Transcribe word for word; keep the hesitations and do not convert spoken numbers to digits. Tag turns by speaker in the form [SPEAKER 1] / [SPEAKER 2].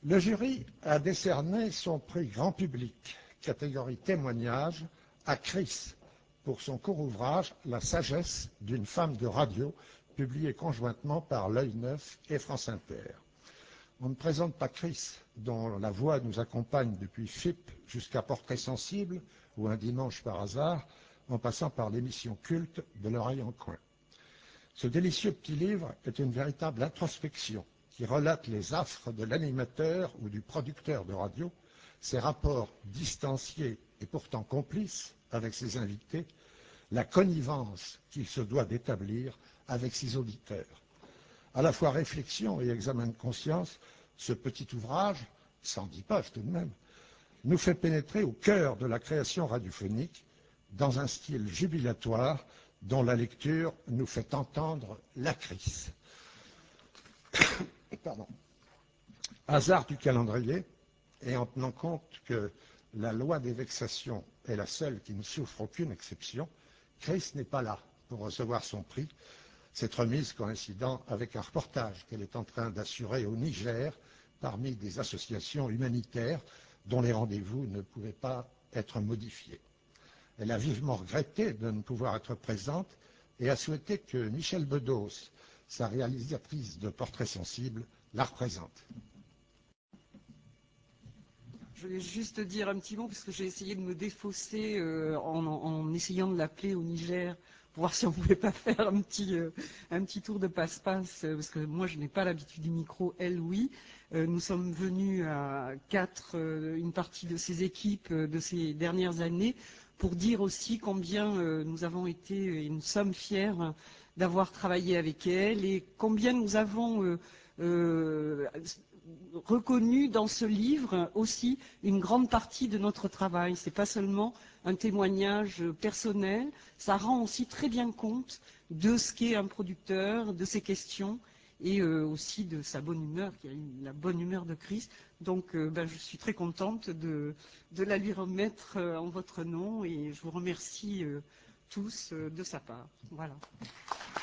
[SPEAKER 1] Le jury a décerné son prix grand public, catégorie témoignage, à Chris pour son court ouvrage La sagesse d'une femme de radio, publié conjointement par L'Œil Neuf et France Inter. On ne présente pas Chris, dont la voix nous accompagne depuis F I P jusqu'à Portrait sensible ou Un dimanche par hasard, en passant par l'émission culte de L'Oreille en coin. Ce délicieux petit livre est une véritable introspection qui relate les affres de l'animateur ou du producteur de radio, ses rapports distanciés et pourtant complices avec ses invités, la connivence qu'il se doit d'établir avec ses auditeurs. À la fois réflexion et examen de conscience, ce petit ouvrage, cent dix pages tout de même, nous fait pénétrer au cœur de la création radiophonique dans un style jubilatoire dont la lecture nous fait entendre la crise. Pardon. Hasard du calendrier, et en tenant compte que la loi des vexations est la seule qui ne souffre aucune exception, Chris n'est pas là pour recevoir son prix, cette remise coïncidant avec un reportage qu'elle est en train d'assurer au Niger parmi des associations humanitaires dont les rendez-vous ne pouvaient pas être modifiés. Elle a vivement regretté de ne pouvoir être présente et a souhaité que Michel Bedos, sa réalisatrice de Portrait sensible, la représente.
[SPEAKER 2] Je voulais juste dire un petit mot, parce que j'ai essayé de me défausser euh, en, en essayant de l'appeler au Niger, pour voir si on ne pouvait pas faire un petit, euh, un petit tour de passe-passe, euh, parce que moi je n'ai pas l'habitude du micro, elle oui. Euh, nous sommes venus à quatre, euh, une partie de ces équipes euh, de ces dernières années, pour dire aussi combien euh, nous avons été et nous sommes fiers d'avoir travaillé avec elle, et combien nous avons euh, euh, reconnu dans ce livre aussi une grande partie de notre travail. Ce n'est pas seulement un témoignage personnel, ça rend aussi très bien compte de ce qu'est un producteur, de ses questions et euh, aussi de sa bonne humeur, qui a eu la bonne humeur de Chris. Donc euh, ben, je suis très contente de, de la lui remettre euh, en votre nom et je vous remercie euh, tous euh, de sa part. Voilà.